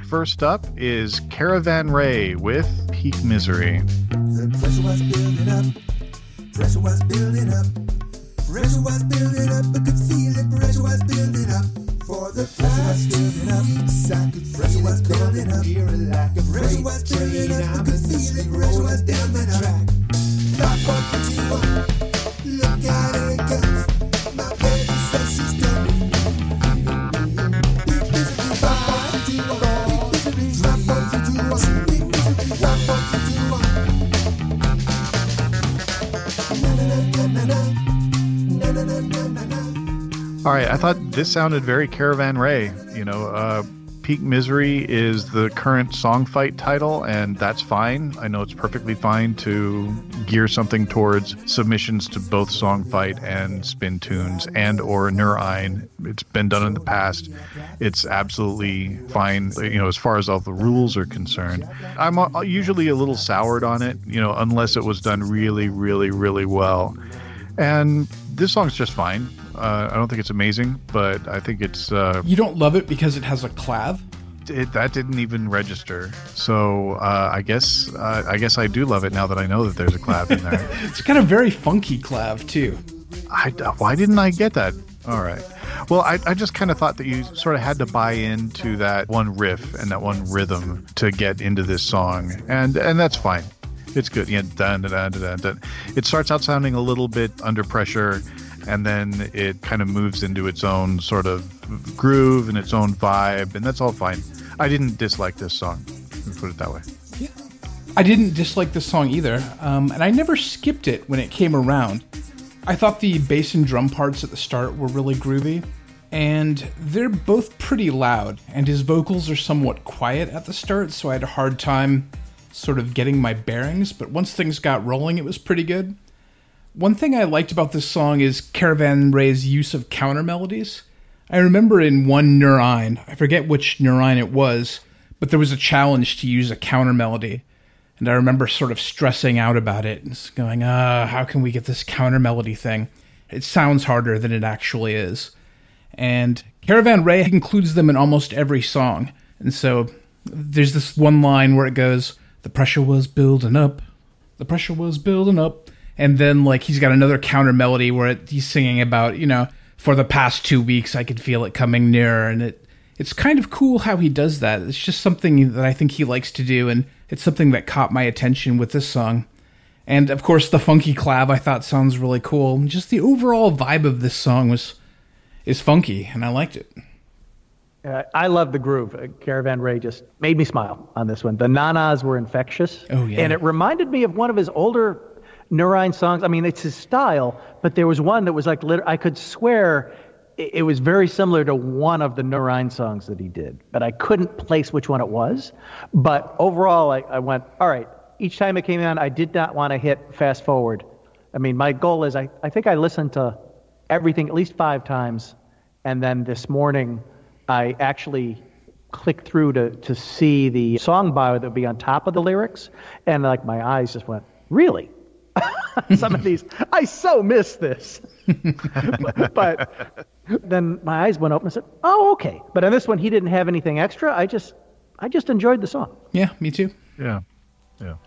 First up is Caravan Ray with Peak Misery. The pressure was building up. Pressure was building up. Pressure was building up. I could feel it. Pressure was building up. For the past 2 weeks, I could feel it building up. Pressure was building up. I could feel it. Pressure was building up. Not for 21. Look at her, it comes. My baby says she's done with me. All right, I thought this sounded very Caravan Ray. Peak Misery is the current song fight title, and that's fine. I know it's perfectly fine to gear something towards submissions to both Song Fight and Spin Tunes and or Neurine. It's been done in the past. It's absolutely fine, as far as all the rules are concerned. I'm usually a little soured on it, unless it was done really, really, really well. And this song's just fine. I don't think it's amazing, but I think it's... You don't love it because it has a clav? That didn't even register. So I guess I do love it now that I know that there's a clav in there. It's got a very funky clav, too. Why didn't I get that? All right. Well, I just kind of thought that you sort of had to buy into that one riff and that one rhythm to get into this song. And that's fine. It's good. Yeah, dun, dun, dun, dun, dun. It starts out sounding a little bit under pressure, and then it kind of moves into its own sort of groove and its own vibe, and that's all fine. I didn't dislike this song. Let me put it that way. Yeah. I didn't dislike this song either, and I never skipped it when it came around. I thought the bass and drum parts at the start were really groovy, and they're both pretty loud, and his vocals are somewhat quiet at the start, so I had a hard time sort of getting my bearings, but once things got rolling, it was pretty good. One thing I liked about this song is Caravan Ray's use of counter melodies. I remember in one Neurine, I forget which Neurine it was, but there was a challenge to use a counter melody. And I remember sort of stressing out about it and going, how can we get this counter melody thing? It sounds harder than it actually is. And Caravan Ray includes them in almost every song. And so there's this one line where it goes, the pressure was building up, the pressure was building up. And then, he's got another counter melody where he's singing about, for the past 2 weeks, I could feel it coming nearer. And it's kind of cool how he does that. It's just something that I think he likes to do. And it's something that caught my attention with this song. And, of course, the funky clav I thought sounds really cool. Just the overall vibe of this song is funky, and I liked it. I love the groove. Caravan Ray just made me smile on this one. The nanas were infectious. Oh, yeah. And it reminded me of one of his older Neurine songs. I mean, it's his style, but there was one that was I could swear it was very similar to one of the Neurine songs that he did, but I couldn't place which one it was. But overall, I went, all right, each time it came on, I did not want to hit fast forward. I mean, my goal is I think I listened to everything at least 5 times, and then this morning I actually clicked through to see the song bio that would be on top of the lyrics, and my eyes just went, really? Some of these, I so miss this. but then my eyes went open and said, oh, okay. But on this one, he didn't have anything extra. I just enjoyed the song. Yeah, me too. Yeah.